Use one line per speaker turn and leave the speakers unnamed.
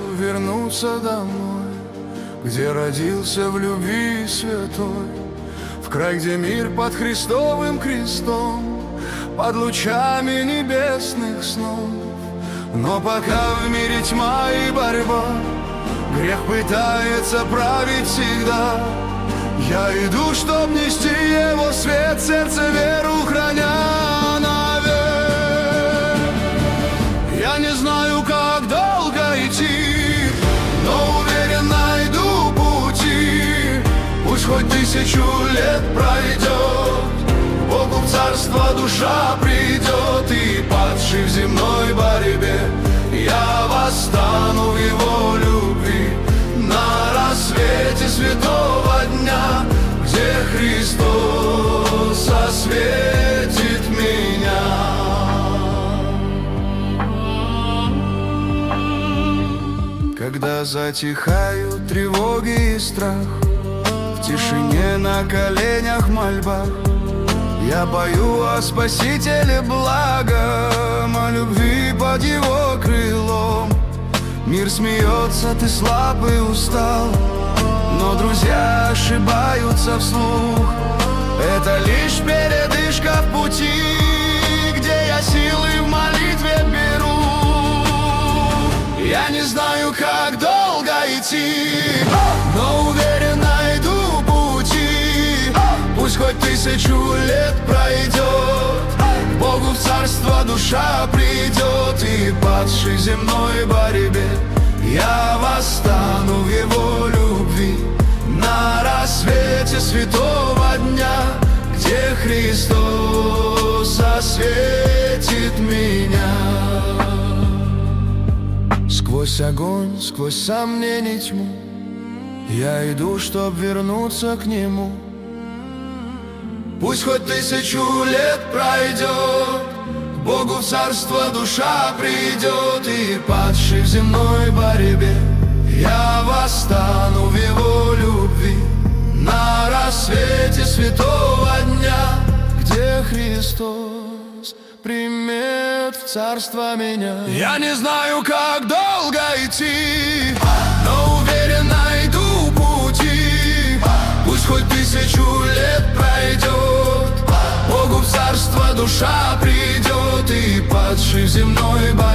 вернуться домой, где родился в любви святой, в край, где мир под Христовым крестом, под лучами небесных снов. Но пока в мире тьма и борьба, грех пытается править всегда, я иду, чтоб нести его свет, сердце веру храня навек. Я не знаю, как долго идти, но уверен, найду пути. Пусть хоть 1000 лет пройдет, к Богу в царство душа придет, и падший в земной борьбе я восстану в его любви на рассвете святого дня, где Христос осветит меня. Когда затихают тревоги и страх, в тишине на коленях мольбах, я пою о Спасителе благом, о любви под его крылом. Мир смеется, ты слаб и устал, но друзья ошибаются вслух. Это лишь передышка в пути, где я силы в молитве беру. Я не знаю, как долго идти, но уверен, найду пути. Пусть хоть 1000 лет пройдет, к Богу в царство душа придет, и падший в земной борьбе я восстану в его любви на рассвете святого дня, где Христос осветит меня. Сквозь огонь, сквозь сомнений тьму, я иду, чтоб вернуться к Нему. Пусть хоть 1000 лет пройдет, к Богу в царство душа придет, и падший в земной борьбе я восстану в его любви на рассвете святого дня, где Христос примет в царство меня. Я не знаю, как долго идти, но уверен, найду пути. Пусть хоть 1000 лет пройдет, Богу в царство душа придет, и падший в земной борьбе